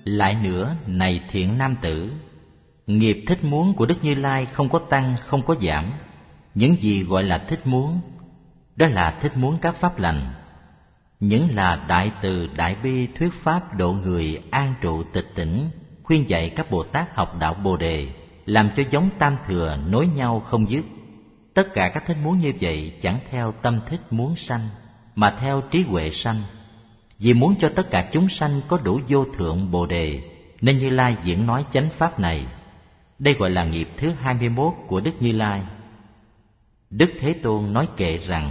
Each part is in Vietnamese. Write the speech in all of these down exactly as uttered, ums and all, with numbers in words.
Lại nữa, này thiện nam tử, nghiệp thích muốn của Đức Như Lai không có tăng, không có giảm. Những gì gọi là thích muốn, đó là thích muốn các pháp lành. Những là đại từ đại bi thuyết pháp độ người an trụ tịch tỉnh, khuyên dạy các Bồ Tát học đạo Bồ Đề, làm cho giống tam thừa nối nhau không dứt. Tất cả các thích muốn như vậy chẳng theo tâm thích muốn sanh, mà theo trí huệ sanh. Vì muốn cho tất cả chúng sanh có đủ vô thượng Bồ Đề, nên Như Lai diễn nói chánh pháp này. Đây gọi là nghiệp thứ hai mươi mốt của Đức Như Lai. Đức Thế Tôn nói kệ rằng: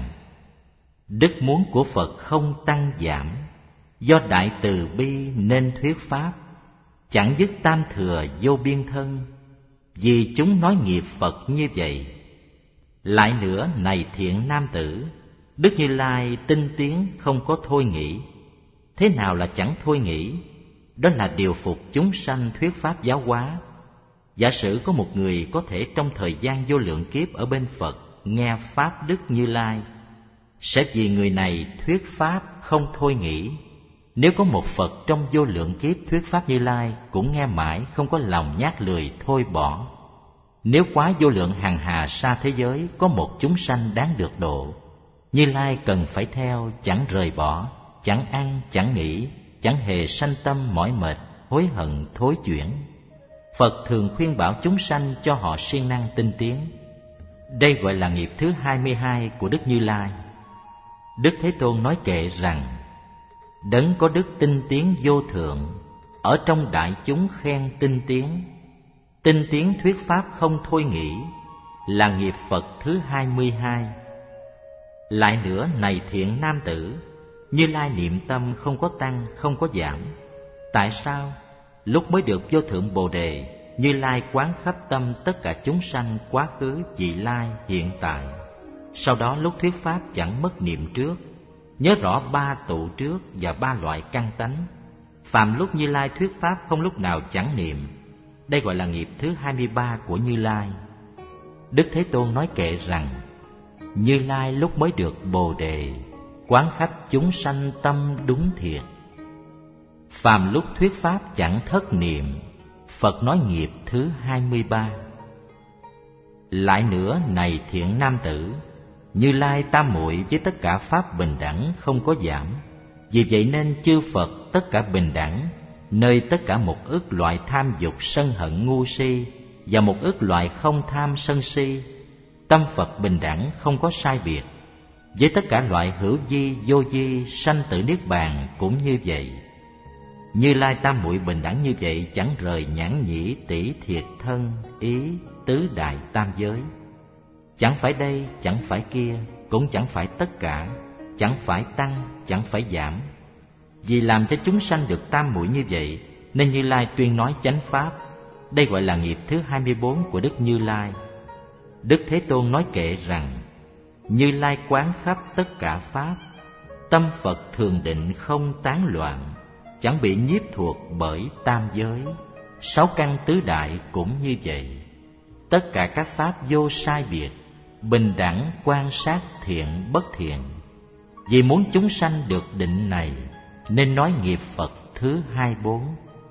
đức muốn của Phật không tăng giảm, do đại từ bi nên thuyết pháp, chẳng dứt tam thừa vô biên thân, vì chúng nói nghiệp Phật như vậy. Lại nữa, này thiện nam tử, Đức Như Lai tinh tiến không có thôi nghĩ. Thế nào là chẳng thôi nghĩ? Đó là điều phục chúng sanh thuyết pháp giáo hóa. Giả sử có một người có thể trong thời gian vô lượng kiếp ở bên Phật nghe pháp Đức Như Lai, sẽ vì người này thuyết pháp không thôi nghĩ. Nếu có một Phật trong vô lượng kiếp thuyết pháp Như Lai cũng nghe mãi không có lòng nhát lười thôi bỏ. Nếu quá vô lượng hằng hà sa thế giới có một chúng sanh đáng được độ, Như Lai cần phải theo, chẳng rời bỏ, chẳng ăn, chẳng nghỉ, chẳng hề sanh tâm mỏi mệt, hối hận, thối chuyển. Phật thường khuyên bảo chúng sanh cho họ siêng năng tinh tiến. Đây gọi là nghiệp thứ hai mươi hai của Đức Như Lai. Đức Thế Tôn nói kệ rằng: đấng có đức tinh tiến vô thượng, ở trong đại chúng khen tinh tiến. Tinh tiến thuyết pháp không thôi nghĩ, là nghiệp Phật thứ hai mươi hai. Lại nữa, này thiện nam tử, Như Lai niệm tâm không có tăng, không có giảm. Tại sao? Lúc mới được vô thượng Bồ Đề, Như Lai quán khắp tâm tất cả chúng sanh quá khứ, vị lai, hiện tại. Sau đó lúc thuyết pháp chẳng mất niệm trước, nhớ rõ ba tụ trước và ba loại căn tánh. Phàm lúc Như Lai thuyết pháp không lúc nào chẳng niệm. Đây gọi là nghiệp thứ hai mươi ba của Như Lai. Đức Thế Tôn nói kệ rằng: Như Lai lúc mới được Bồ Đề, quán khắp chúng sanh tâm đúng thiệt. Phàm lúc thuyết pháp chẳng thất niệm. Phật nói nghiệp thứ hai mươi ba. Lại nữa, này thiện nam tử, Như Lai tam muội với tất cả pháp bình đẳng không có giảm. Vì vậy nên chư Phật tất cả bình đẳng, nơi tất cả một ức loại tham dục sân hận ngu si và một ức loại không tham sân si, tâm Phật bình đẳng không có sai biệt. Với tất cả loại hữu vi vô vi sanh tử niết bàn cũng như vậy. Như Lai tam muội bình đẳng như vậy, chẳng rời nhãn nhĩ tỷ thiệt thân ý tứ đại tam giới. Chẳng phải đây, chẳng phải kia, cũng chẳng phải tất cả, chẳng phải tăng, chẳng phải giảm. Vì làm cho chúng sanh được tam muội như vậy, nên Như Lai tuyên nói chánh pháp. Đây gọi là nghiệp thứ hai mươi bốn của Đức Như Lai. Đức Thế Tôn nói kệ rằng: Như Lai quán khắp tất cả pháp, tâm Phật thường định không tán loạn, chẳng bị nhiếp thuộc bởi tam giới. Sáu căn tứ đại cũng như vậy. Tất cả các pháp vô sai biệt, bình đẳng quan sát thiện bất thiện. Vì muốn chúng sanh được định này, nên nói nghiệp Phật thứ hai mươi bốn.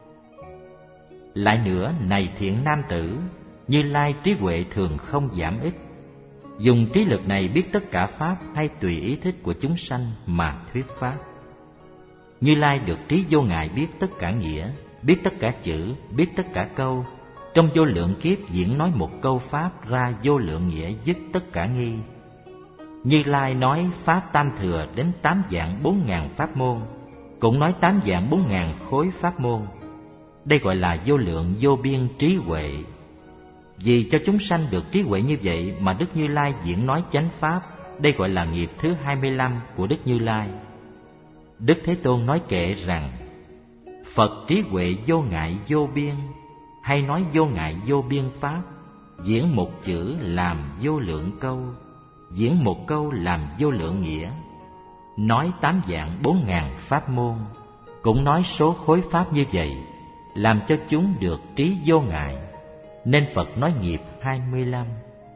Lại nữa, này thiện nam tử, Như Lai trí huệ thường không giảm ít. Dùng trí lực này biết tất cả pháp hay tùy ý thích của chúng sanh mà thuyết pháp. Như Lai được trí vô ngại biết tất cả nghĩa, biết tất cả chữ, biết tất cả câu. Trong vô lượng kiếp diễn nói một câu pháp ra vô lượng nghĩa, dứt tất cả nghi. Như Lai nói pháp tam thừa đến tám vạn bốn ngàn pháp môn, cũng nói tám vạn bốn ngàn khối pháp môn. Đây gọi là vô lượng vô biên trí huệ. Vì cho chúng sanh được trí huệ như vậy mà Đức Như Lai diễn nói chánh pháp. Đây gọi là nghiệp thứ hai mươi lăm của Đức Như Lai. Đức Thế Tôn nói kệ rằng: Phật trí huệ vô ngại vô biên, hay nói vô ngại vô biên pháp, diễn một chữ làm vô lượng câu, diễn một câu làm vô lượng nghĩa. Nói tám vạn bốn ngàn pháp môn, cũng nói số khối pháp như vậy, làm cho chúng được trí vô ngại. Nên Phật nói nghiệp hai mươi lăm.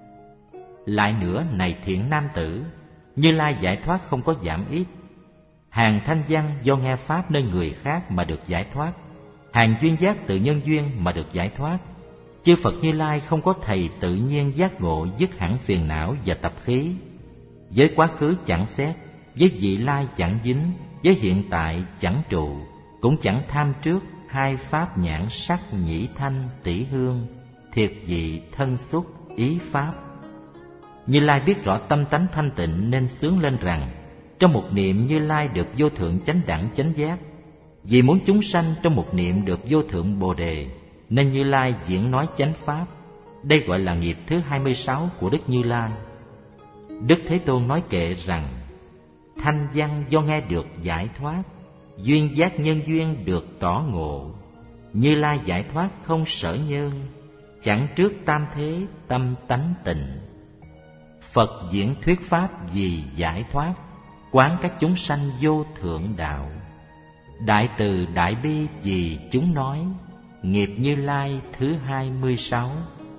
Lại nữa, này thiện nam tử, Như Lai giải thoát không có giảm ít. Hàng thanh văn do nghe pháp nơi người khác mà được giải thoát, hàng duyên giác từ nhân duyên mà được giải thoát. Chư Phật Như Lai không có thầy tự nhiên giác ngộ dứt hẳn phiền não và tập khí. Với quá khứ chẳng xét, với vị lai chẳng dính, với hiện tại chẳng trụ, cũng chẳng tham trước hai pháp nhãn sắc nhĩ thanh tỷ hương, thiệt vị thân xúc ý pháp. Như Lai biết rõ tâm tánh thanh tịnh nên sướng lên rằng, trong một niệm Như Lai được vô thượng chánh đẳng chánh giác. Vì muốn chúng sanh trong một niệm được vô thượng bồ đề, nên Như Lai diễn nói chánh pháp. Đây gọi là nghiệp thứ hai mươi sáu của Đức Như Lai. Đức Thế Tôn nói kệ rằng, thanh văn do nghe được giải thoát, duyên giác nhân duyên được tỏ ngộ. Như Lai giải thoát không sở nhân, chẳng trước tam thế tâm tánh tịnh. Phật diễn thuyết pháp vì giải thoát, quán các chúng sanh vô thượng đạo. Đại từ đại bi vì chúng nói, nghiệp Như Lai thứ hai mươi sáu.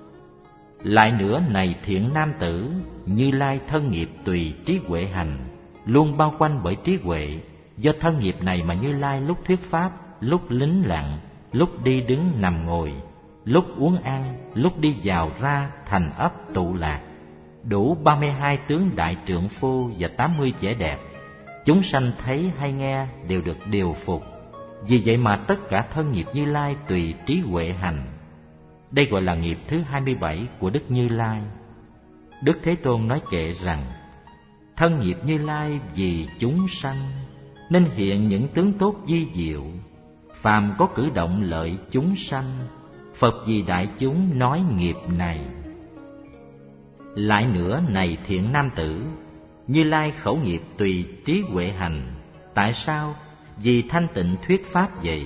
Lại nữa này thiện nam tử, Như Lai thân nghiệp tùy trí huệ hành, luôn bao quanh bởi trí huệ. Do thân nghiệp này mà Như Lai lúc thuyết pháp, lúc lính lặng, lúc đi đứng nằm ngồi, lúc uống ăn, lúc đi vào ra thành ấp tụ lạc, đủ ba mươi hai tướng đại trượng phu và tám mươi vẻ đẹp. Chúng sanh thấy hay nghe đều được điều phục. Vì vậy mà tất cả thân nghiệp Như Lai tùy trí huệ hành. Đây gọi là nghiệp thứ hai mươi bảy của Đức Như Lai. Đức Thế Tôn nói kệ rằng, thân nghiệp Như Lai vì chúng sanh, nên hiện những tướng tốt vi diệu. Phàm có cử động lợi chúng sanh, Phật vì đại chúng nói nghiệp này. Lại nữa này thiện nam tử, Như Lai khẩu nghiệp tùy trí huệ hành. Tại sao? Vì thanh tịnh thuyết pháp vậy,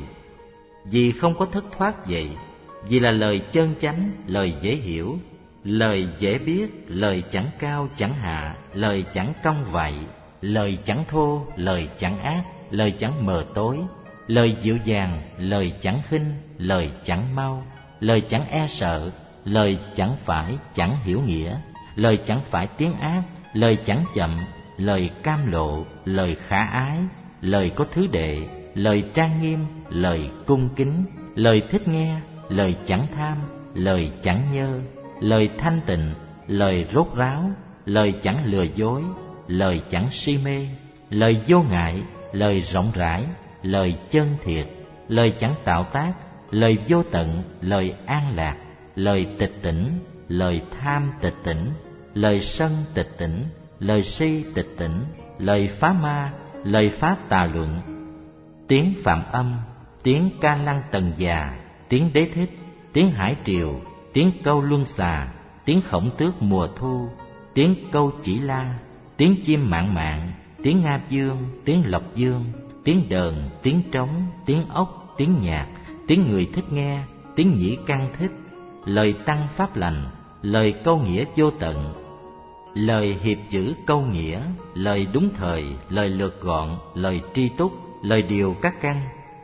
vì không có thất thoát vậy, vì là lời chân chánh, lời dễ hiểu, lời dễ biết, lời chẳng cao chẳng hạ, lời chẳng cong vạy, lời chẳng thô, lời chẳng ác, lời chẳng mờ tối, lời dịu dàng, lời chẳng khinh, lời chẳng mau, lời chẳng e sợ, lời chẳng phải chẳng hiểu nghĩa, lời chẳng phải tiếng ác, lời chẳng chậm, lời cam lộ, lời khả ái, lời có thứ đệ, lời trang nghiêm, lời cung kính, lời thích nghe, lời chẳng tham, lời chẳng nhơ, lời thanh tịnh, lời rốt ráo, lời chẳng lừa dối, lời chẳng si mê, lời vô ngại, lời rộng rãi, lời chân thiệt, lời chẳng tạo tác, lời vô tận, lời an lạc, lời tịch tỉnh, lời tham tịch tỉnh, lời sân tịch tỉnh, lời si tịch tỉnh, lời phá ma, lời phá tà luận, tiếng phạm âm, tiếng ca lăng tần già, tiếng đế thích, tiếng hải triều, tiếng câu luân xà, tiếng khổng tước mùa thu, tiếng câu chỉ la, tiếng chim mạng mạng, tiếng nga dương, tiếng lộc dương, tiếng đờn, tiếng trống, tiếng ốc, tiếng nhạc, tiếng người thích nghe, tiếng nhĩ căn thích, lời tăng pháp lành, lời câu nghĩa vô tận, lời hiệp chữ câu nghĩa, lời đúng thời, lời lược gọn, lời tri túc, lời điều các căn,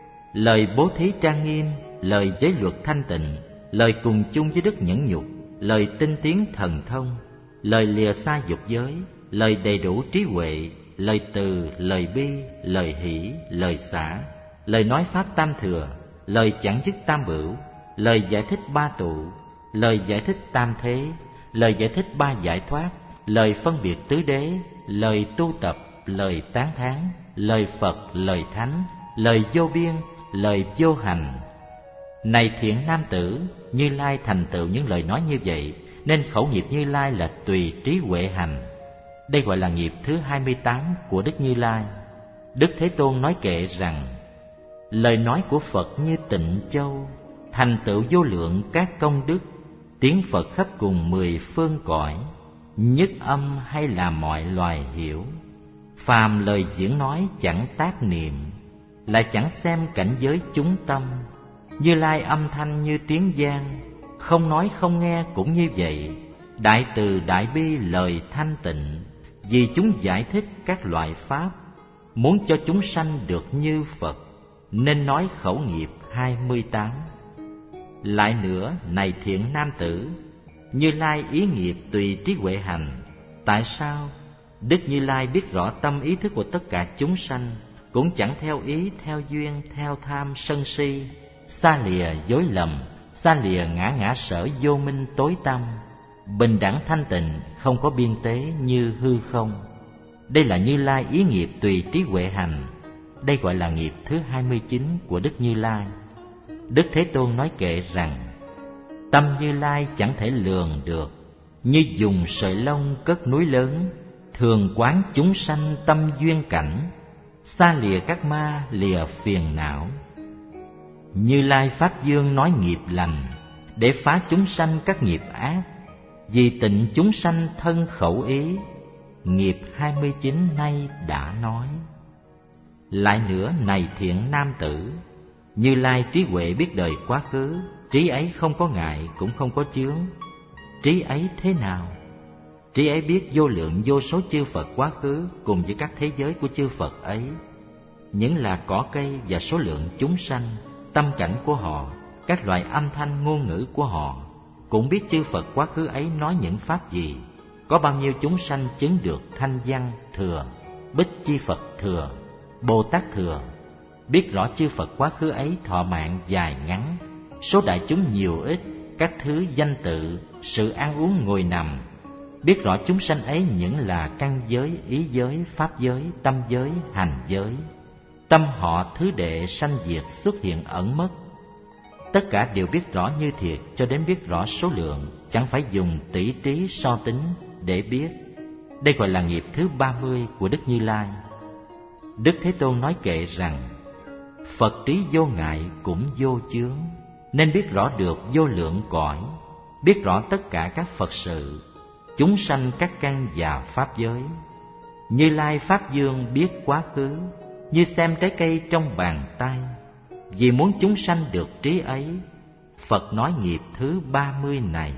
lời bố thí trang nghiêm, lời giới luật thanh tịnh, lời cùng chung với đức nhẫn nhục, lời tinh tiến thần thông, lời lìa xa dục giới, lời đầy đủ trí huệ, lời từ, lời bi, lời hỷ, lời xả, lời nói pháp tam thừa, lời chẳng dứt tam bửu, lời giải thích ba tụ, lời giải thích tam thế, lời giải thích ba giải thoát, lời phân biệt tứ đế, lời tu tập, lời tán thán, lời Phật, lời Thánh, lời vô biên, lời vô hành. Này thiện nam tử, Như Lai thành tựu những lời nói như vậy, nên khẩu nghiệp Như Lai là tùy trí huệ hành. Đây gọi là nghiệp thứ hai mươi tám của Đức Như Lai. Đức Thế Tôn nói kệ rằng, lời nói của Phật như tịnh châu, thành tựu vô lượng các công đức, tiếng Phật khắp cùng mười phương cõi, nhất âm hay là mọi loài hiểu. Phàm lời diễn nói chẳng tác niệm, lại chẳng xem cảnh giới chúng tâm. Như Lai âm thanh như tiếng giang, không nói không nghe cũng như vậy. Đại từ đại bi lời thanh tịnh, vì chúng giải thích các loại pháp, muốn cho chúng sanh được như Phật, nên nói khẩu nghiệp hai mươi tám. Lại nữa này thiện nam tử, Như Lai ý nghiệp tùy trí huệ hành. Tại sao? Đức Như Lai biết rõ tâm ý thức của tất cả chúng sanh, cũng chẳng theo ý, theo duyên, theo tham, sân si, xa lìa dối lầm, xa lìa ngã ngã sở vô minh tối tăm, bình đẳng thanh tịnh, không có biên tế như hư không. Đây là Như Lai ý nghiệp tùy trí huệ hành. Đây gọi là nghiệp thứ hai mươi chín của Đức Như Lai. Đức Thế Tôn nói kệ rằng: tâm Như Lai chẳng thể lường được, như dùng sợi lông cất núi lớn, thường quán chúng sanh tâm duyên cảnh, xa lìa các ma lìa phiền não. Như Lai Pháp Dương nói nghiệp lành, để phá chúng sanh các nghiệp ác, vì tịnh chúng sanh thân khẩu ý. Nghiệp hai mươi chín nay đã nói. Lại nữa này thiện nam tử, Như Lai trí huệ biết đời quá khứ, trí ấy không có ngại cũng không có chướng. Trí ấy thế nào? Trí ấy biết vô lượng vô số chư Phật quá khứ cùng với các thế giới của chư Phật ấy, những là cỏ cây và số lượng chúng sanh, tâm cảnh của họ, các loại âm thanh ngôn ngữ của họ, cũng biết chư Phật quá khứ ấy nói những pháp gì, có bao nhiêu chúng sanh chứng được thanh văn thừa, Bích Chi Phật thừa, Bồ Tát thừa. Biết rõ chư Phật quá khứ ấy thọ mạng dài ngắn, số đại chúng nhiều ít, các thứ danh tự, sự ăn uống ngồi nằm. Biết rõ chúng sanh ấy những là căn giới, ý giới, pháp giới, tâm giới, hành giới. Tâm họ thứ đệ sanh diệt xuất hiện ẩn mất. Tất cả đều biết rõ như thiệt, cho đến biết rõ số lượng, chẳng phải dùng tỷ trí so tính để biết. Đây gọi là nghiệp thứ ba mươi của Đức Như Lai. Đức Thế Tôn nói kệ rằng: Phật trí vô ngại cũng vô chướng, nên biết rõ được vô lượng cõi, biết rõ tất cả các Phật sự, chúng sanh các căn và pháp giới. Như Lai Pháp Dương biết quá khứ, như xem trái cây trong bàn tay. Vì muốn chúng sanh được trí ấy, Phật nói nghiệp thứ ba mươi này.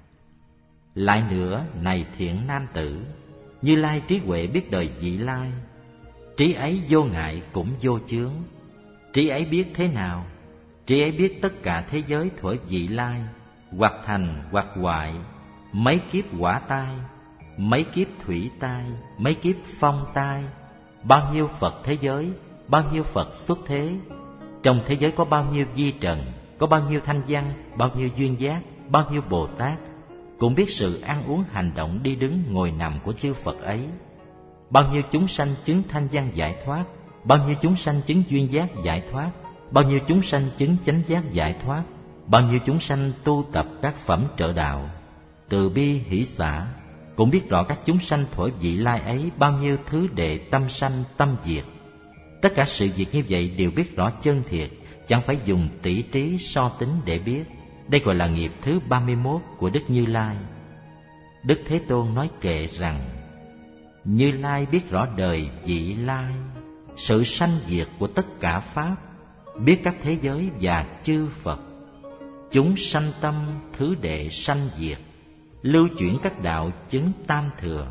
Lại nữa này thiện nam tử, Như Lai trí huệ biết đời vị lai, trí ấy vô ngại cũng vô chướng. Trí ấy biết thế nào? Trí ấy biết tất cả thế giới thuở vị lai, hoặc thành hoặc hoại, mấy kiếp hỏa tai, mấy kiếp thủy tai, mấy kiếp phong tai, bao nhiêu Phật thế giới, bao nhiêu Phật xuất thế. Trong thế giới có bao nhiêu vi trần, có bao nhiêu thanh văn, bao nhiêu duyên giác, bao nhiêu Bồ Tát, cũng biết sự ăn uống hành động đi đứng ngồi nằm của chư Phật ấy. Bao nhiêu chúng sanh chứng thanh văn giải thoát, bao nhiêu chúng sanh chứng duyên giác giải thoát, bao nhiêu chúng sanh chứng chánh giác giải thoát, bao nhiêu chúng sanh tu tập các phẩm trợ đạo, từ bi hỷ xả, cũng biết rõ các chúng sanh thuở vị lai ấy bao nhiêu thứ đệ tâm sanh tâm diệt. Tất cả sự việc như vậy đều biết rõ chân thiệt, chẳng phải dùng tỷ trí so tính để biết. Đây gọi là nghiệp thứ ba mươi mốt của Đức Như Lai. Đức Thế Tôn nói kệ rằng: Như Lai biết rõ đời vị lai, sự sanh diệt của tất cả pháp, biết các thế giới và chư Phật, chúng sanh tâm thứ đệ sanh diệt, lưu chuyển các đạo chứng tam thừa,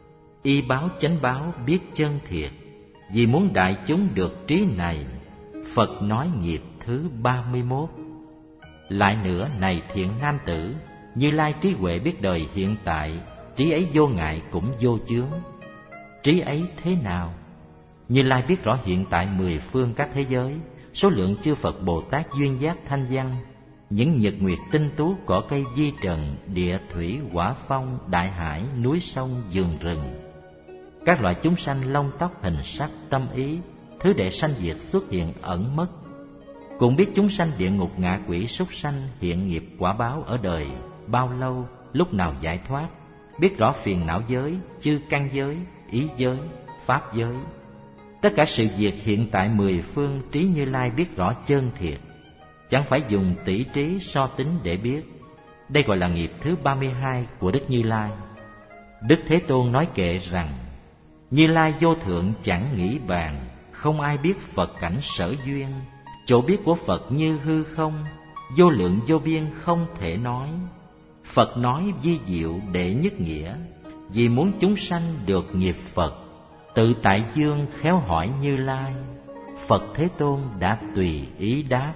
y báo chánh báo biết chân thiệt. Vì muốn đại chúng được trí này, Phật nói nghiệp thứ ba mươi mốt. Lại nữa này thiện nam tử, Như Lai trí huệ biết đời hiện tại, trí ấy vô ngại cũng vô chướng. Trí ấy thế nào? Như Lai biết rõ hiện tại mười phương các thế giới, số lượng chư Phật Bồ Tát duyên giác thanh văn, những nhật nguyệt tinh tú, cỏ cây di trần, địa thủy hỏa phong, đại hải, núi sông, vườn rừng, các loại chúng sanh lông tóc hình sắc tâm ý, thứ đệ sanh diệt xuất hiện ẩn mất. Cũng biết chúng sanh địa ngục ngạ quỷ súc sanh hiện nghiệp quả báo ở đời bao lâu, lúc nào giải thoát. Biết rõ phiền não giới, chư căn giới, ý giới, pháp giới. Tất cả sự việc hiện tại mười phương, trí Như Lai biết rõ chân thiệt, chẳng phải dùng tỷ trí so tính để biết. Đây gọi là nghiệp thứ ba mươi hai của Đức Như Lai. Đức Thế Tôn nói kệ rằng: Như Lai vô thượng chẳng nghĩ bàn, không ai biết Phật cảnh sở duyên. Chỗ biết của Phật như hư không, vô lượng vô biên không thể nói. Phật nói vi diệu đệ nhất nghĩa, vì muốn chúng sanh được nghiệp Phật. Tự tại dương khéo hỏi Như Lai, Phật Thế Tôn đã tùy ý đáp.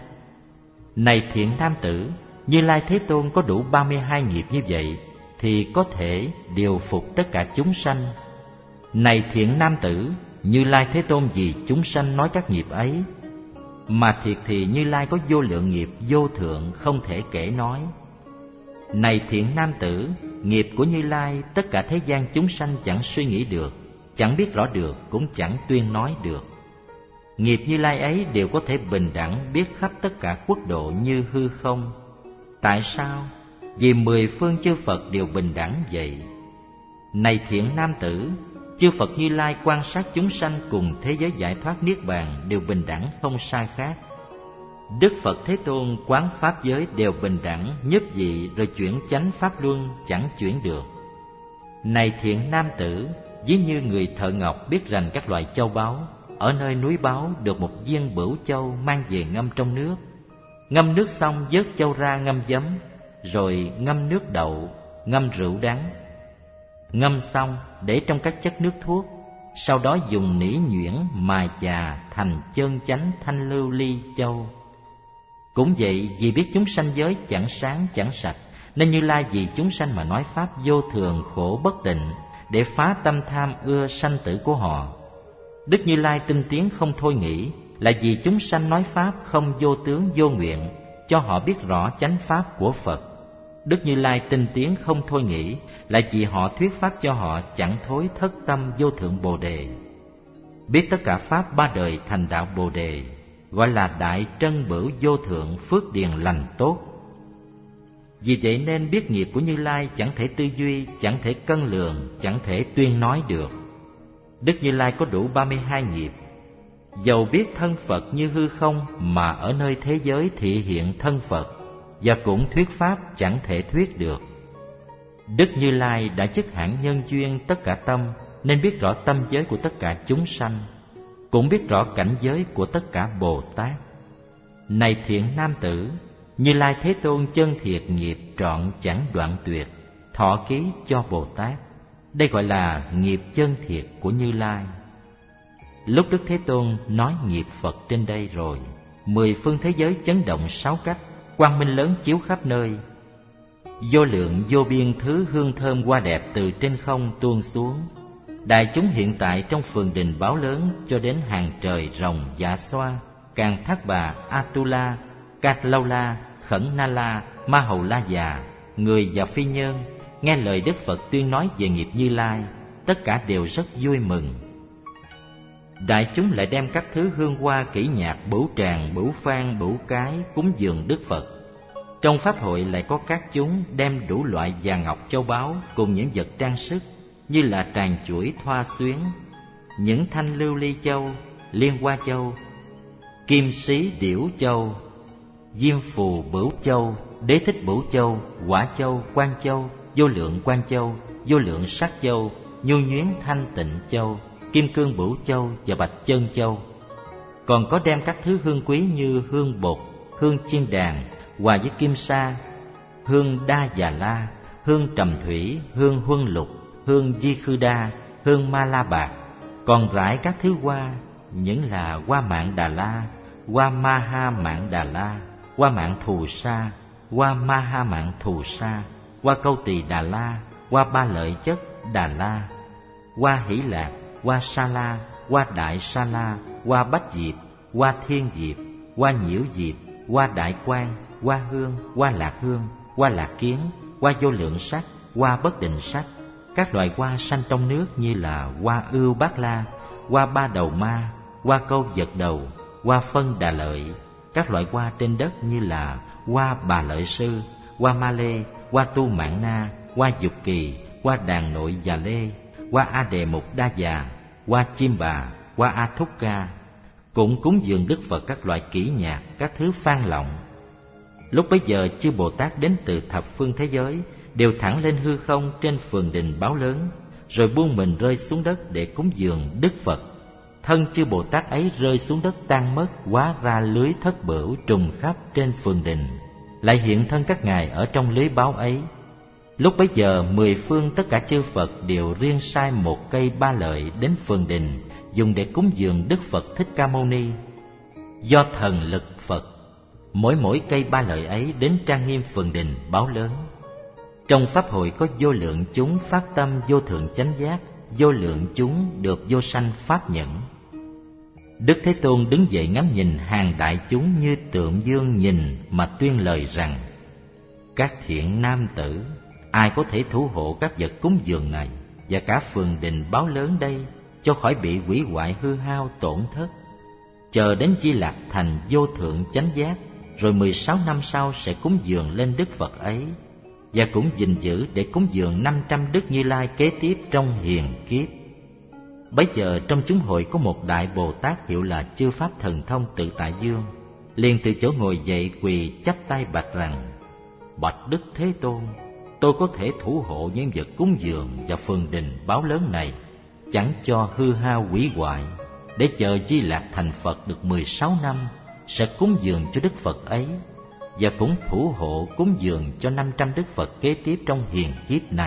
Này thiện nam tử, Như Lai Thế Tôn có đủ ba mươi hai nghiệp như vậy, thì có thể điều phục tất cả chúng sanh. Này thiện nam tử, Như Lai Thế Tôn vì chúng sanh nói các nghiệp ấy. Mà thiệt thì Như Lai có vô lượng nghiệp vô thượng không thể kể nói. Này thiện nam tử, nghiệp của Như Lai tất cả thế gian chúng sanh chẳng suy nghĩ được, chẳng biết rõ được, cũng chẳng tuyên nói được. Nghiệp Như Lai ấy đều có thể bình đẳng biết khắp tất cả quốc độ như hư không. Tại sao? Vì mười phương chư Phật đều bình đẳng vậy. Này thiện nam tử, chư Phật Như Lai quan sát chúng sanh cùng thế giới giải thoát niết bàn đều bình đẳng không sai khác. Đức Phật Thế Tôn quán pháp giới đều bình đẳng, nhất dị rồi chuyển chánh pháp luân chẳng chuyển được. Này thiện nam tử, ví như người thợ ngọc biết rành các loại châu báu, ở nơi núi báu được một viên bửu châu mang về ngâm trong nước. Ngâm nước xong vớt châu ra ngâm giấm, rồi ngâm nước đậu, ngâm rượu đắng. Ngâm xong để trong các chất nước thuốc, sau đó dùng nỉ nhuyễn mài chà thành chân chánh thanh lưu ly châu. Cũng vậy, vì biết chúng sanh giới chẳng sáng chẳng sạch, nên Như Lai vì chúng sanh mà nói pháp vô thường khổ bất định, để phá tâm tham ưa sanh tử của họ. Đức Như Lai tinh tiến không thôi nghĩ, là vì chúng sanh nói pháp không vô tướng vô nguyện, cho họ biết rõ chánh pháp của Phật. Đức Như Lai tinh tiến không thôi nghĩ, là vì họ thuyết pháp cho họ chẳng thối thất tâm vô thượng Bồ Đề. Biết tất cả pháp ba đời thành đạo Bồ Đề, gọi là đại trân bửu vô thượng phước điền lành tốt. Vì vậy nên biết nghiệp của Như Lai chẳng thể tư duy, chẳng thể cân lường, chẳng thể tuyên nói được. Đức Như Lai có đủ ba mươi hai nghiệp. Dầu biết thân Phật như hư không, mà ở nơi thế giới thị hiện thân Phật, và cũng thuyết pháp chẳng thể thuyết được. Đức Như Lai đã chức hạng nhân duyên tất cả tâm, nên biết rõ tâm giới của tất cả chúng sanh, cũng biết rõ cảnh giới của tất cả Bồ Tát. Này thiện nam tử, Như Lai Thế Tôn chân thiệt nghiệp trọn chẳng đoạn tuyệt, thọ ký cho Bồ Tát. Đây gọi là nghiệp chân thiệt của Như Lai. Lúc Đức Thế Tôn nói nghiệp Phật trên đây rồi, mười phương thế giới chấn động sáu cách, quang minh lớn chiếu khắp nơi. Vô lượng vô biên thứ hương thơm hoa đẹp từ trên không tuôn xuống. Đại chúng hiện tại trong phường đình báo lớn cho đến hàng trời rồng dạ xoa, Càng Thác Bà, Atula, Cát Lâu La, Khẩn Na La, Ma Hầu La Già, người và phi nhân nghe lời Đức Phật tuyên nói về nghiệp Như Lai, tất cả đều rất vui mừng. Đại chúng lại đem các thứ hương hoa kỹ nhạc, bửu tràng, bửu phan, bửu cái cúng dường Đức Phật. Trong pháp hội lại có các chúng đem đủ loại vàng ngọc châu báu cùng những vật trang sức như là tràng chuỗi thoa xuyến, những thanh lưu ly châu, liên hoa châu, kim sĩ điểu châu, diêm phù bửu châu, đế thích bửu châu, quả châu, quan châu, vô lượng quan châu, vô lượng sắc châu, nhu nhuyến thanh tịnh châu, kim cương bửu châu và bạch chân châu. Còn có đem các thứ hương quý như hương bột, hương chiên đàn hòa với kim sa, hương đa già la, hương trầm thủy, hương huân lục, hương di khư đa, hương ma la bạc. Còn rải các thứ hoa, những là hoa mạn đà la, hoa ma ha mạn đà la, hoa mạn thù sa, hoa ma ha mạn thù sa, hoa câu tỳ đà la, hoa ba lợi chất đà la, hoa hỷ lạc, hoa sa la, hoa đại sa la, hoa bách diệp, hoa thiên diệp, hoa nhiễu diệp, hoa đại quang, hoa hương, hoa lạc hương, hoa lạc kiến, hoa vô lượng sắc, hoa bất định sắc. Các loại hoa sanh trong nước như là hoa ưu bát la, hoa ba đầu ma, hoa câu vật đầu, hoa phân đà lợi. Các loại hoa trên đất như là hoa bà lợi sư, hoa ma lê, hoa tu mạng na, hoa dục kỳ, hoa đàn nội già lê, hoa a đề mục đa già, hoa chim bà, hoa a thúc ca. Cũng cúng dường Đức Phật các loại kỹ nhạc, các thứ phan lọng. Lúc bấy giờ chư Bồ Tát đến từ thập phương thế giới đều thẳng lên hư không trên phường đình báo lớn, rồi buông mình rơi xuống đất để cúng dường Đức Phật. Thân chư Bồ Tát ấy rơi xuống đất tan mất, hóa ra lưới thất bửu trùng khắp trên phường đình, lại hiện thân các ngài ở trong lưới báo ấy. Lúc bấy giờ mười phương tất cả chư Phật đều riêng sai một cây ba lợi đến phường đình, dùng để cúng dường Đức Phật Thích Ca Mâu Ni. Do thần lực Phật, mỗi mỗi cây ba lợi ấy đến trang nghiêm phường đình báo lớn. Trong pháp hội có vô lượng chúng phát tâm vô thượng chánh giác, vô lượng chúng được vô sanh pháp nhẫn. Đức Thế Tôn đứng dậy ngắm nhìn hàng đại chúng như tượng dương nhìn mà tuyên lời rằng: Các thiện nam tử, ai có thể thủ hộ các vật cúng dường này và cả phường đình báo lớn đây, cho khỏi bị hủy hoại hư hao tổn thất, chờ đến Di Lạc Thành vô thượng chánh giác, rồi mười sáu năm sau sẽ cúng dường lên Đức Phật ấy, và cũng gìn giữ để cúng dường năm trăm Đức Như Lai kế tiếp trong hiền kiếp. Bấy giờ trong chúng hội có một đại Bồ Tát hiệu là Chư Pháp Thần Thông Tự Tại Dương, liền từ chỗ ngồi dậy quỳ chắp tay bạch rằng: Bạch Đức Thế Tôn, tôi có thể thủ hộ những vật cúng dường và phường đình báo lớn này, chẳng cho hư hao hủy hoại, để chờ Di Lạc thành Phật được mười sáu năm, sẽ cúng dường cho Đức Phật ấy, và cũng thủ hộ cúng dường cho năm trăm Đức Phật kế tiếp trong hiền kiếp này.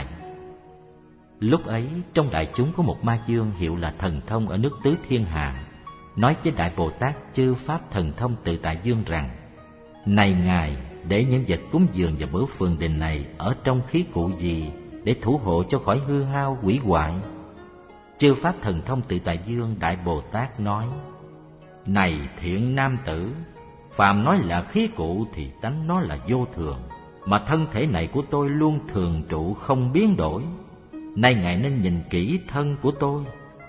Lúc ấy trong đại chúng có một ma dương hiệu là Thần Thông ở nước Tứ Thiên Hà, nói với đại Bồ Tát Chư Pháp Thần Thông Tự Tại Dương rằng: Này Ngài, để những vật cúng dường và bữa phường đình này ở trong khí cụ gì để thủ hộ cho khỏi hư hao hủy hoại? Chư Pháp Thần Thông Tự Tại Dương đại Bồ Tát nói: Này thiện nam tử, phàm nói là khí cụ thì tánh nó là vô thường, mà thân thể này của tôi luôn thường trụ không biến đổi. Nay Ngài nên nhìn kỹ thân của tôi.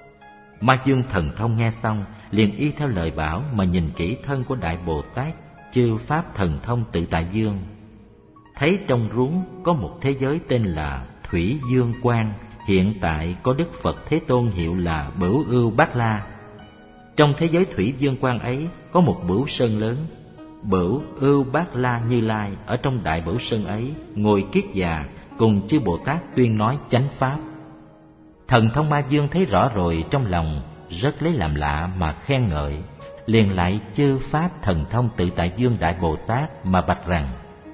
Ma dương Thần Thông nghe xong, liền y theo lời bảo mà nhìn kỹ thân của đại Bồ Tát Chư Pháp Thần Thông Tự Tại Dương. Thấy trong ruống có một thế giới tên là Thủy Dương Quang, hiện tại có Đức Phật Thế Tôn hiệu là Bửu Ưu Bát La. Trong thế giới Thủy Dương Quang ấy có một bửu sơn lớn, Bửu Ưu Bát La Như Lai ở trong đại bửu sơn ấy ngồi kiết già, cùng chư Bồ Tát tuyên nói chánh pháp. Thần Thông Ma Dương thấy rõ rồi, trong lòng rất lấy làm lạ mà khen ngợi, liền lại Chư Pháp Thần Thông Tự Tại Dương đại Bồ Tát mà bạch rằng: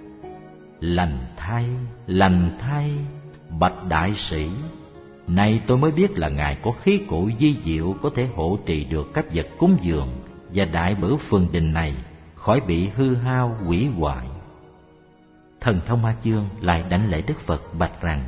Lành thay, lành thay, bạch đại sĩ, nay tôi mới biết là Ngài có khí cụ di diệu, có thể hộ trì được các vật cúng dường và đại bửu phường đình này khỏi bị hư hao hủy hoại. Thần Thông Ma Dương lại đảnh lễ Đức Phật bạch rằng: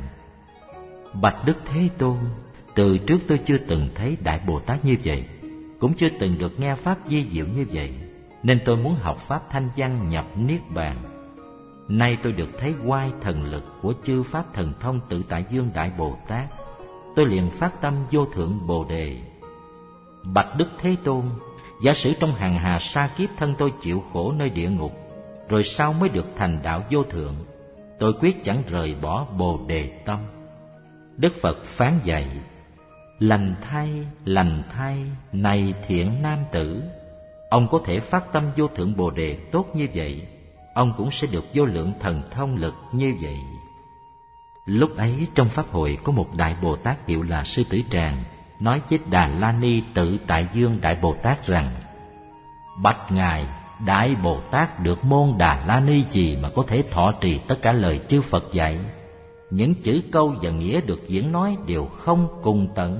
Bạch Đức Thế Tôn, từ trước tôi chưa từng thấy đại Bồ Tát như vậy, cũng chưa từng được nghe pháp di diệu như vậy, nên tôi muốn học pháp thanh văn nhập niết bàn. Nay tôi được thấy oai thần lực của Chư Pháp Thần Thông Tự Tại Dương đại Bồ Tát, tôi liền phát tâm vô thượng Bồ Đề. Bạch Đức Thế Tôn, giả sử trong hàng hà sa kiếp thân tôi chịu khổ nơi địa ngục, rồi sau mới được thành đạo vô thượng, tôi quyết chẳng rời bỏ Bồ Đề tâm. Đức Phật phán dạy: Lành thay, lành thay, này thiện nam tử, ông có thể phát tâm vô thượng Bồ Đề tốt như vậy, ông cũng sẽ được vô lượng thần thông lực như vậy. Lúc ấy trong pháp hội có một đại Bồ Tát hiệu là Sư Tử Tràng, nói với Đà La Ni Tự Tại Dương đại Bồ Tát rằng: Bạch Ngài, đại Bồ Tát được môn Đà La Ni gì mà có thể thọ trì tất cả lời chư Phật dạy? Những chữ câu và nghĩa được diễn nói đều không cùng tận.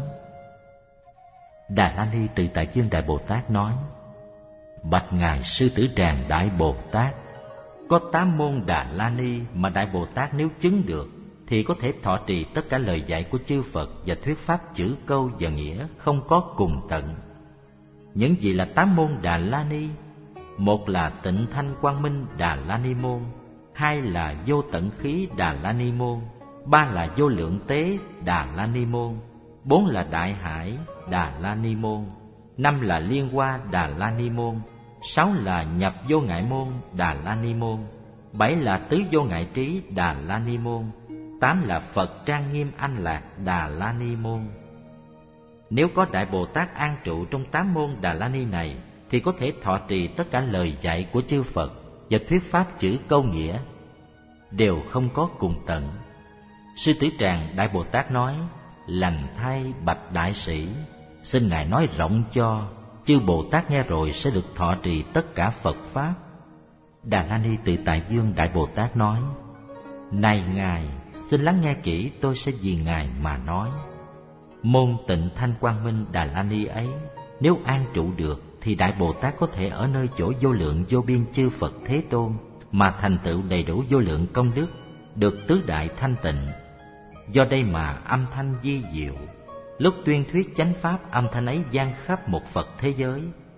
Đà La Ni Tự Tại Dương đại Bồ Tát nói: Bạch Ngài Sư Tử Tràng đại Bồ Tát, có tám môn Đà La Ni mà đại Bồ Tát nếu chứng được thì có thể thọ trì tất cả lời dạy của chư Phật và thuyết pháp chữ câu và nghĩa không có cùng tận. Những gì là tám môn Đà La Ni? Một là Tịnh Thanh Quang Minh Đà La Ni môn, hai là Vô Tận Khí Đà La Ni môn, ba là Vô Lượng Tế Đà La Ni môn, bốn là Đại Hải Đà La Ni môn, năm là Liên Hoa Đà La Ni môn, sáu là Nhập Vô Ngại môn Đà La Ni môn, bảy là Tứ Vô Ngại Trí Đà La Ni môn, tám là Phật Trang Nghiêm Anh Lạc Đà La Ni môn. Nếu có đại Bồ Tát an trụ trong tám môn Đà La Ni này, thì có thể thọ trì tất cả lời dạy của chư Phật và thuyết pháp chữ câu nghĩa, đều không có cùng tận. Sư Tử Tràng đại Bồ Tát nói: Lành thay bạch đại sĩ, xin Ngài nói rộng cho, chư Bồ Tát nghe rồi sẽ được thọ trì tất cả Phật pháp. Đà La Ni Tự Tại Dương đại Bồ Tát nói: Này Ngài, xin lắng nghe kỹ, tôi sẽ vì Ngài mà nói. Môn Tịnh Thanh Quang Minh Đà La Ni ấy, nếu an trụ được thì đại Bồ Tát có thể ở nơi chỗ vô lượng vô biên chư Phật Thế Tôn mà thành tựu đầy đủ vô lượng công đức, được tứ đại thanh tịnh. Do đây mà âm thanh di diệu, lúc tuyên thuyết chánh pháp, âm thanh ấy vang khắp một Phật thế giới,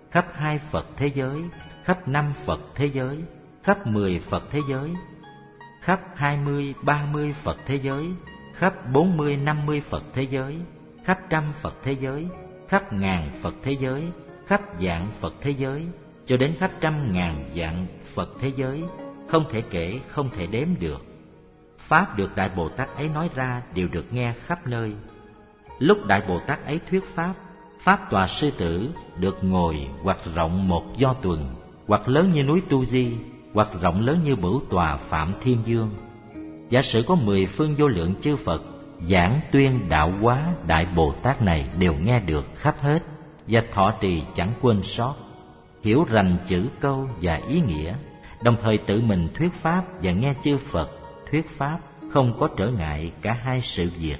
khắp hai Phật thế giới, khắp năm Phật thế giới, khắp mười Phật thế giới, khắp hai mươi, ba mươi Phật thế giới, khắp bốn mươi, năm mươi Phật thế giới, khắp trăm Phật thế giới, khắp ngàn Phật thế giới, khắp vạn Phật thế giới, cho đến khắp trăm ngàn vạn Phật thế giới, không thể kể, không thể đếm được. Pháp được Đại Bồ Tát ấy nói ra đều được nghe khắp nơi. Lúc Đại Bồ Tát ấy thuyết Pháp, Pháp tòa sư tử được ngồi hoặc rộng một do tuần, hoặc lớn như núi Tu Di, hoặc rộng lớn như bửu tòa Phạm Thiên Dương. Giả sử có mười phương vô lượng chư Phật giảng tuyên đạo hóa Đại Bồ Tát này đều nghe được khắp hết, và thọ trì chẳng quên sót, hiểu rành chữ câu và ý nghĩa, đồng thời tự mình thuyết Pháp và nghe chư Phật thuyết Pháp, không có trở ngại cả hai sự việc.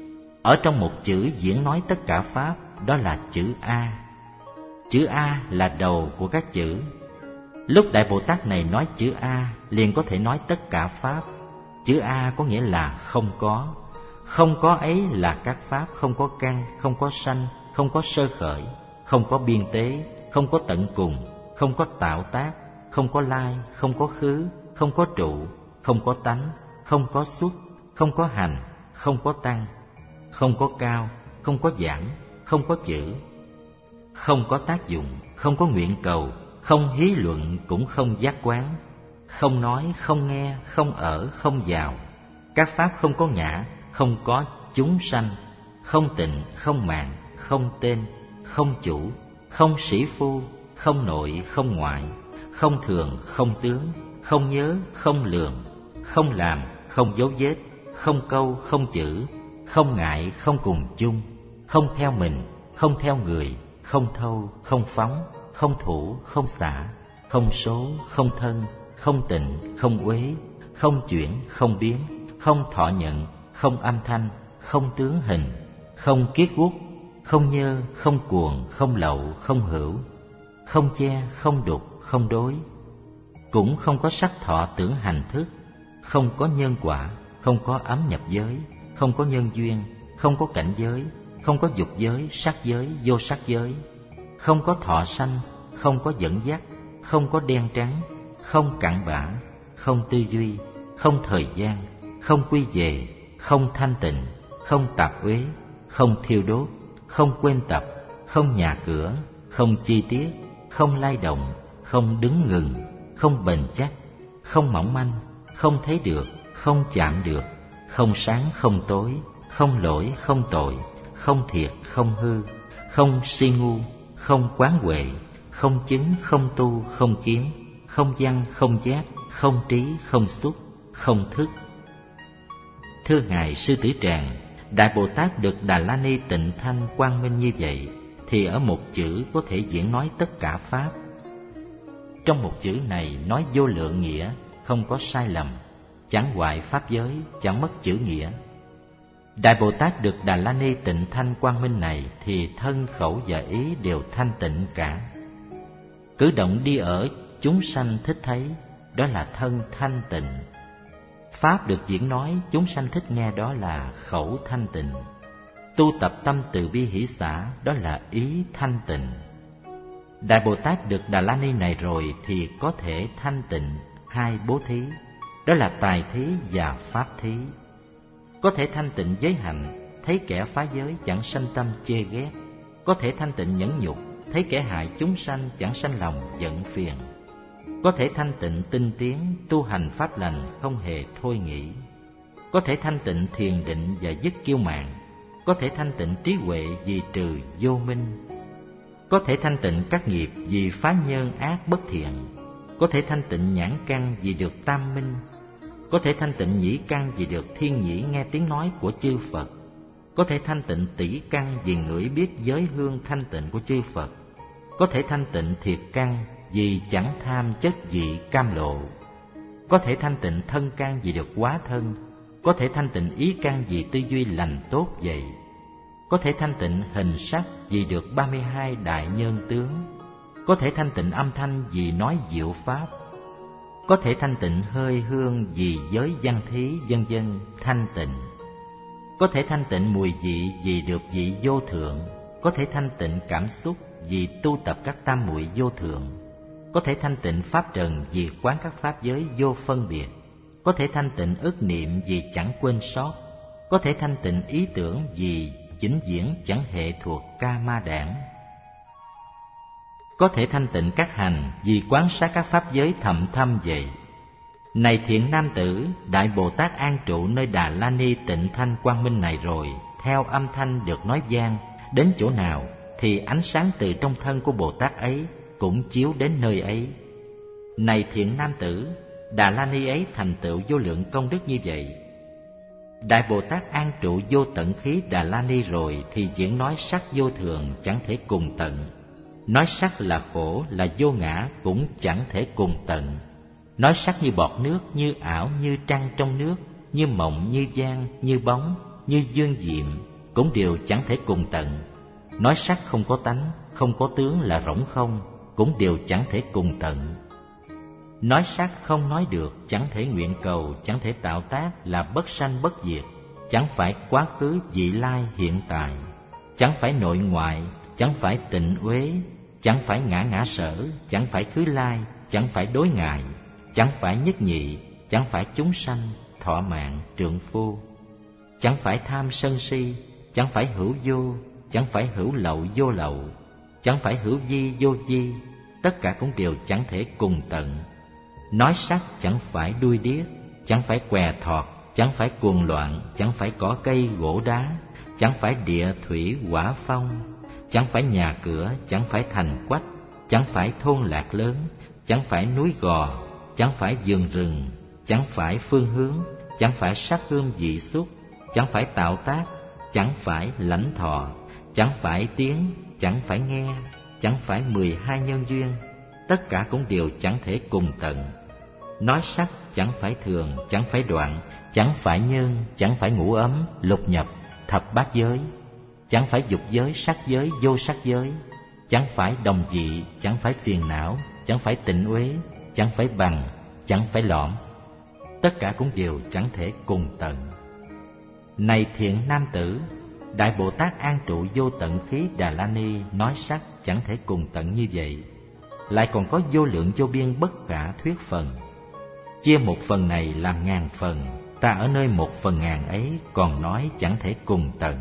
Ở trong một chữ diễn nói tất cả Pháp, đó là chữ A. Chữ A là đầu của các chữ. Lúc Đại Bồ Tát này nói chữ A, liền có thể nói tất cả Pháp. Chữ A có nghĩa là không có. Không có ấy là các Pháp không có căn, không có sanh, không có sơ khởi, không có biên tế, không có tận cùng, không có tạo tác, không có lai, không có khứ, không có trụ, không có tánh, không có xuất, không có hành, không có tăng, không có cao, không có giảm, không có chữ, không có tác dụng, không có nguyện cầu, không hí luận cũng không giác quán, không nói, không nghe, không ở, không vào. Các Pháp không có ngã, không có chúng sanh, không tịnh, không mạn, không tên, không chủ, không sĩ phu, không nội, không ngoại, không thường, không tướng, không nhớ, không lường, không làm, không dấu vết, không câu, không chữ, không ngại, không cùng chung, không theo mình, không theo người, không thâu, không phóng, không thủ, không xả, không số, không thân, không tịnh, không uế, không chuyển, không biến, không thọ nhận, không âm thanh, không tướng hình, không kiết guốc, không nhơ, không cuồng, không lậu, không hữu, không che, không đục, không đối, cũng không có sắc thọ tưởng hành thức, không có nhân quả, không có ấm nhập giới, không có nhân duyên, không có cảnh giới, không có dục giới, sắc giới, vô sắc giới, không có thọ sanh, không có dẫn dắt, không có đen trắng, không cặn bã, không tư duy, không thời gian, không quy về, không thanh tịnh, không tạp uế, không thiêu đốt, không quên tập, không nhà cửa, không chi tiết, không lay động, không đứng ngừng, không bền chắc, không mỏng manh, không thấy được, không chạm được, không sáng không tối, không lỗi không tội, không thiệt không hư, không si ngu, không quán huệ, không chứng không tu không kiến, không văn không giác, không trí không xúc, không thức. Thưa Ngài Sư Tử Tràng, Đại Bồ Tát được Đà La Ni tịnh thanh quang minh như vậy, thì ở một chữ có thể diễn nói tất cả Pháp. Trong một chữ này nói vô lượng nghĩa, không có sai lầm, chẳng hoại pháp giới, chẳng mất chữ nghĩa. Đại Bồ Tát được Đà La Ni tịnh thanh quang minh này thì thân khẩu và ý đều thanh tịnh cả. Cử động đi ở chúng sanh thích thấy, đó là thân thanh tịnh. Pháp được diễn nói chúng sanh thích nghe, đó là khẩu thanh tịnh. Tu tập tâm từ bi hỷ xả, đó là ý thanh tịnh. Đại Bồ Tát được Đà La Ni này rồi thì có thể thanh tịnh hai bố thí, đó là tài thí và pháp thí. Có thể thanh tịnh giới hạnh, thấy kẻ phá giới chẳng sanh tâm chê ghét. Có thể thanh tịnh nhẫn nhục, thấy kẻ hại chúng sanh chẳng sanh lòng giận phiền. Có thể thanh tịnh tinh tiến, tu hành pháp lành không hề thôi nghĩ. Có thể thanh tịnh thiền định và dứt kiêu mạn. Có thể thanh tịnh trí huệ vì trừ vô minh. Có thể thanh tịnh các nghiệp vì phá nhân ác bất thiện. Có thể thanh tịnh nhãn căn vì được tam minh. Có thể thanh tịnh nhĩ căn vì được thiên nhĩ nghe tiếng nói của chư Phật. Có thể thanh tịnh tỷ căn vì ngửi biết giới hương thanh tịnh của chư Phật. Có thể thanh tịnh thiệt căn vì chẳng tham chất vị cam lộ. Có thể thanh tịnh thân căn vì được hóa thân. Có thể thanh tịnh ý căn vì tư duy lành tốt vậy. Có thể thanh tịnh hình sắc vì được ba mươi hai đại nhân tướng. Có thể thanh tịnh âm thanh vì nói diệu pháp. Có thể thanh tịnh hơi hương vì giới văn thí vân vân thanh tịnh. Có thể thanh tịnh mùi vị vì được vị vô thượng. Có thể thanh tịnh cảm xúc vì tu tập các tam muội vô thượng, có thể thanh tịnh pháp trần vì quán các pháp giới vô phân biệt, có thể thanh tịnh ức niệm vì chẳng quên sót, có thể thanh tịnh ý tưởng vì vĩnh viễn chẳng hệ thuộc ca ma đảng, có thể thanh tịnh các hành vì quán sát các pháp giới thậm thâm vậy. Này thiện nam tử, Đại Bồ Tát an trụ nơi Đà La Ni tịnh thanh quang minh này rồi, theo âm thanh được nói vang đến chỗ nào thì ánh sáng từ trong thân của Bồ Tát ấy cũng chiếu đến nơi ấy. Này thiện nam tử, Đà La Ni ấy thành tựu vô lượng công đức như vậy. Đại Bồ Tát an trụ vô tận khí Đà La Ni rồi thì diễn nói sắc vô thường chẳng thể cùng tận. Nói sắc là khổ, là vô ngã cũng chẳng thể cùng tận. Nói sắc như bọt nước, như ảo, như trăng trong nước, như mộng, như gian, như bóng, như dương diệm cũng đều chẳng thể cùng tận. Nói sắc không có tánh, không có tướng là rỗng không cũng đều chẳng thể cùng tận. Nói sắc không nói được, chẳng thể nguyện cầu, chẳng thể tạo tác là bất sanh bất diệt, chẳng phải quá khứ vị lai hiện tại, chẳng phải nội ngoại, chẳng phải tịnh uế, chẳng phải ngã ngã sở, chẳng phải khứ lai, chẳng phải đối ngại, chẳng phải nhất nhị, chẳng phải chúng sanh, thọ mạng, trượng phu, chẳng phải tham sân si, chẳng phải hữu vô, chẳng phải hữu lậu vô lậu, chẳng phải hữu vi vô vi, tất cả cũng đều chẳng thể cùng tận. Nói sắc chẳng phải đuôi điếc, chẳng phải què thọt, chẳng phải cuồng loạn, chẳng phải cỏ cây gỗ đá, chẳng phải địa thủy hỏa phong, chẳng phải nhà cửa, chẳng phải thành quách, chẳng phải thôn lạc lớn, chẳng phải núi gò, chẳng phải vườn rừng, chẳng phải phương hướng, chẳng phải sắc hương vị xúc, chẳng phải tạo tác, chẳng phải lãnh thọ, chẳng phải tiếng, chẳng phải nghe, chẳng phải mười hai nhân duyên, tất cả cũng đều chẳng thể cùng tận. Nói sắc chẳng phải thường, chẳng phải đoạn, chẳng phải nhân, chẳng phải ngũ ấm, lục nhập, thập bát giới, chẳng phải dục giới, sắc giới, vô sắc giới, chẳng phải đồng dị, chẳng phải phiền não, chẳng phải tịnh uế, chẳng phải bằng, chẳng phải lõm, tất cả cũng đều chẳng thể cùng tận. Này thiện nam tử, Đại Bồ Tát an trụ vô tận khí Đà La Ni nói sắc chẳng thể cùng tận như vậy, lại còn có vô lượng vô biên bất khả thuyết phần. Chia một phần này làm ngàn phần, ta ở nơi một phần ngàn ấy còn nói chẳng thể cùng tận.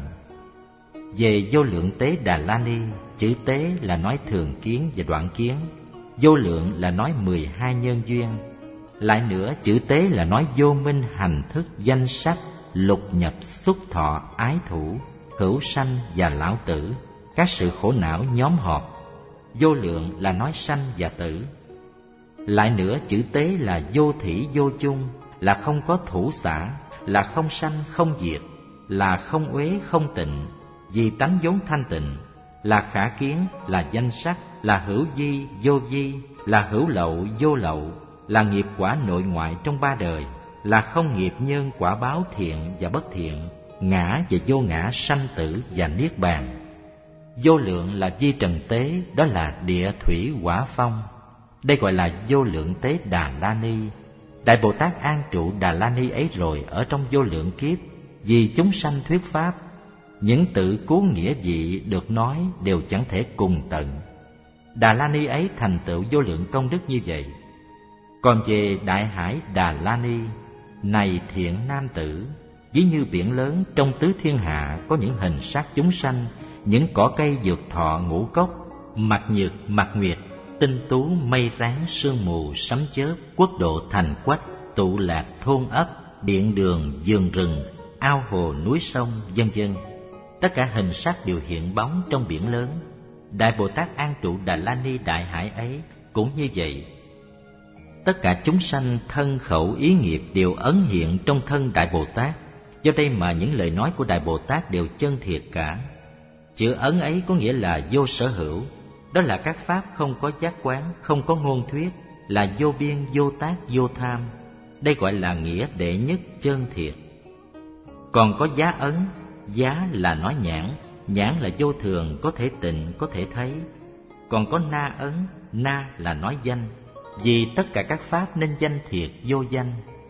Về vô lượng tế Đà La Ni, chữ tế là nói thường kiến và đoạn kiến, vô lượng là nói mười hai nhân duyên, lại nữa chữ tế là nói vô minh hành thức danh sắc, lục nhập xúc thọ ái thủ, hữu sanh và lão tử, các sự khổ não nhóm họp. Vô lượng là nói sanh và tử. Lại nữa chữ tế là vô thỉ vô chung, là không có thủ xả, là không sanh không diệt, là không uế không tịnh, vì tánh vốn thanh tịnh, là khả kiến, là danh sắc, là hữu vi vô vi, là hữu lậu vô lậu, là nghiệp quả nội ngoại trong ba đời, là không nghiệp nhân quả báo thiện và bất thiện, ngã và vô ngã, sanh tử và niết bàn. Vô lượng là vi trần tế, đó là địa thủy hỏa phong. Đây gọi là vô lượng tế Đà La Ni. Đại Bồ Tát an trụ Đà La Ni ấy rồi ở trong vô lượng kiếp, vì chúng sanh thuyết pháp, những tự cứu nghĩa vị được nói đều chẳng thể cùng tận. Đà La Ni ấy thành tựu vô lượng công đức như vậy. Còn về Đại Hải Đà La Ni, này thiện nam tử, ví như biển lớn trong tứ thiên hạ có những hình sắc chúng sanh, những cỏ cây dược thọ ngũ cốc, mặt nhược mặt nguyệt, tinh tú mây ráng sương mù sấm chớp, quốc độ thành quách, tụ lạc thôn ấp, điện đường vườn rừng, ao hồ núi sông, vân vân. Tất cả hình sắc đều hiện bóng trong biển lớn. Đại Bồ Tát an trụ Đà La Ni đại hải ấy cũng như vậy. Tất cả chúng sanh thân khẩu ý nghiệp đều ấn hiện trong thân Đại Bồ Tát. Do đây mà những lời nói của Đại Bồ Tát đều chân thiệt cả. Chữ ấn ấy có nghĩa là vô sở hữu, đó là các pháp không có giác quán, không có ngôn thuyết, là vô biên, vô tác, vô tham. Đây gọi là nghĩa đệ nhất chân thiệt. Còn có giá ấn, giá là nói nhãn, nhãn là vô thường, có thể tịnh, có thể thấy. Còn có na ấn, na là nói danh, vì tất cả các pháp nên danh thiệt vô danh.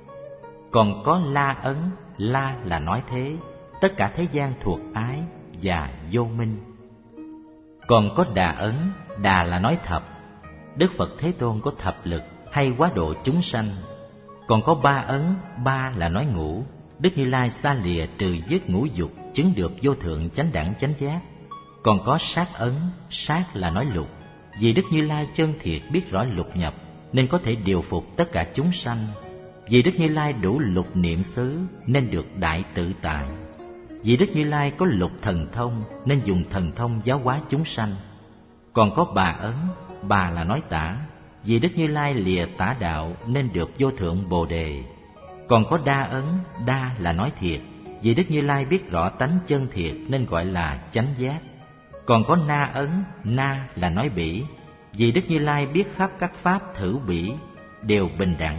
Còn có la ấn, la là nói thế, tất cả thế gian thuộc ái và vô minh. Còn có Đà Ấn, Đà là nói thập. Đức Phật Thế Tôn có thập lực hay quá độ chúng sanh. Còn có Ba Ấn, Ba là nói ngũ. Đức Như Lai xa lìa trừ dứt ngũ dục, chứng được vô thượng chánh đẳng chánh giác. Còn có Sát Ấn, Sát là nói lục. Vì Đức Như Lai chân thiệt biết rõ lục nhập, nên có thể điều phục tất cả chúng sanh. Vì Đức Như Lai đủ lục niệm xứ, nên được đại tự tại. Vì Đức Như Lai có lục thần thông, nên dùng thần thông giáo hóa chúng sanh. Còn có Bà Ấn, Bà là nói tả. Vì Đức Như Lai lìa tả đạo, nên được vô thượng Bồ Đề. Còn có Đa Ấn, Đa là nói thiệt. Vì Đức Như Lai biết rõ tánh chân thiệt, nên gọi là chánh giác. Còn có Na Ấn, Na là nói bỉ. Vì Đức Như Lai biết khắp các pháp thử bỉ, đều bình đẳng.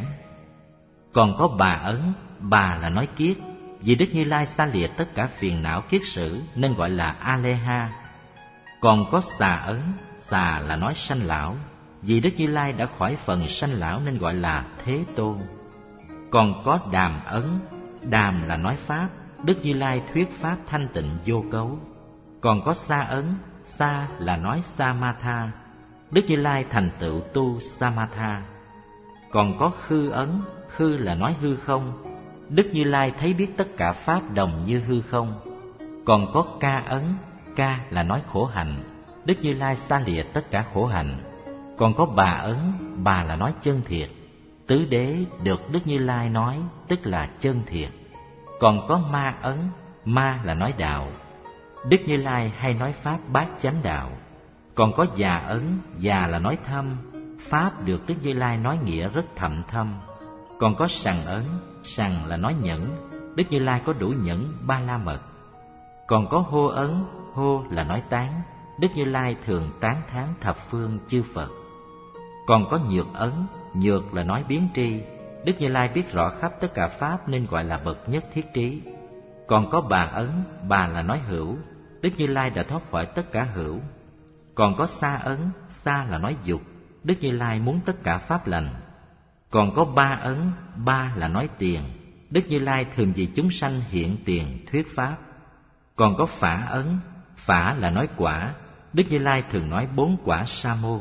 Còn có Bà Ấn, Bà là nói kiết. Vì Đức Như Lai xa lìa tất cả phiền não kiết sử, nên gọi là A-lê-ha. Còn có Xà Ấn, Xà là nói sanh lão. Vì Đức Như Lai đã khỏi phần sanh lão, nên gọi là Thế Tôn. Còn có Đàm Ấn, Đàm là nói pháp. Đức Như Lai thuyết pháp thanh tịnh vô cấu. Còn có Sa Ấn, Sa là nói Samatha. Đức Như Lai thành tựu tu Samatha. Còn có Khư Ấn, Khư là nói hư không. Đức Như Lai thấy biết tất cả pháp đồng như hư không. Còn có Ca Ấn, Ca là nói khổ hạnh. Đức Như Lai xa lìa tất cả khổ hạnh. Còn có Bà Ấn, Bà là nói chân thiệt. Tứ đế được Đức Như Lai nói, tức là chân thiệt. Còn có Ma Ấn, Ma là nói đạo. Đức Như Lai hay nói pháp bát chánh đạo. Còn có Già Ấn, Già là nói thâm. Pháp được Đức Như Lai nói nghĩa rất thậm thâm. Còn có Sằng Ấn, Sằng là nói nhẫn. Đức Như Lai có đủ nhẫn ba la mật. Còn có Hô Ấn, Hô là nói tán. Đức Như Lai thường tán thán thập phương chư Phật. Còn có Nhược Ấn, Nhược là nói biến tri. Đức Như Lai biết rõ khắp tất cả pháp, nên gọi là bậc nhất thiết trí. Còn có Bà Ấn, Bà là nói hữu. Đức Như Lai đã thoát khỏi tất cả hữu. Còn có Sa Ấn, Sa là nói dục. Đức Như Lai muốn tất cả pháp lành. Còn có Ba Ấn, Ba là nói tiền. Đức Như Lai thường vì chúng sanh hiện tiền thuyết pháp. Còn có Phả Ấn, Phả là nói quả. Đức Như Lai thường nói bốn quả sa môn.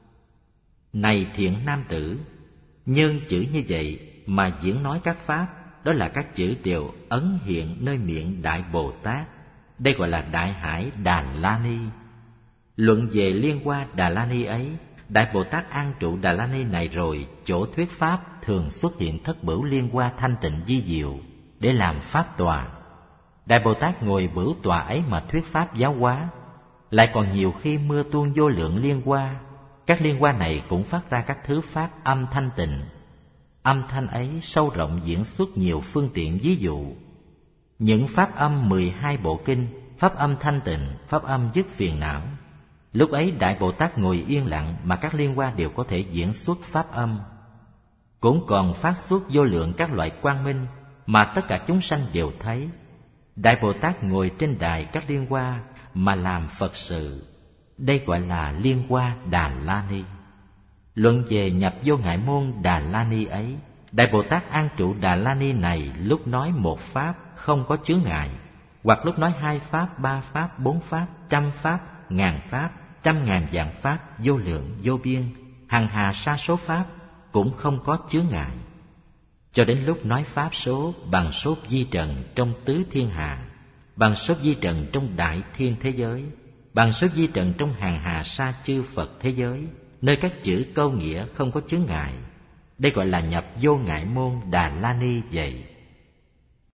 Này thiện nam tử, nhân chữ như vậy mà diễn nói các pháp, đó là các chữ đều ấn hiện nơi miệng Đại Bồ Tát. Đây gọi là Đại Hải Đà La Ni. Luận về Liên Hoa Đà La Ni ấy, Đại Bồ Tát an trụ Đà La Ni này rồi, chỗ thuyết pháp thường xuất hiện thất bửu liên hoa thanh tịnh di diệu để làm pháp tòa. Đại Bồ Tát ngồi bửu tòa ấy mà thuyết pháp giáo hóa. Lại còn nhiều khi mưa tuôn vô lượng liên hoa. Các liên hoa này cũng phát ra các thứ pháp âm thanh tịnh. Âm thanh ấy sâu rộng diễn xuất nhiều phương tiện ví dụ. Những pháp âm mười hai bộ kinh, pháp âm thanh tịnh, pháp âm dứt phiền não. Lúc ấy Đại Bồ Tát ngồi yên lặng mà các liên hoa đều có thể diễn xuất pháp âm. Cũng còn phát xuất vô lượng các loại quang minh mà tất cả chúng sanh đều thấy. Đại Bồ Tát ngồi trên đài các liên hoa mà làm Phật sự. Đây gọi là Liên Hoa Đà La Ni. Luận về nhập vô ngại môn Đà La Ni ấy, Đại Bồ Tát an trụ Đà La Ni này lúc nói một pháp không có chướng ngại, hoặc lúc nói hai pháp, ba pháp, bốn pháp, trăm pháp, ngàn pháp, trăm ngàn vạn pháp, vô lượng, vô biên, hằng hà sa số pháp cũng không có chướng ngại. Cho đến lúc nói pháp số bằng số vi trần trong tứ thiên hà, bằng số vi trần trong đại thiên thế giới, bằng số vi trần trong hàng hà sa chư Phật thế giới, nơi các chữ câu nghĩa không có chướng ngại. Đây gọi là nhập vô ngại môn Đà La Ni vậy.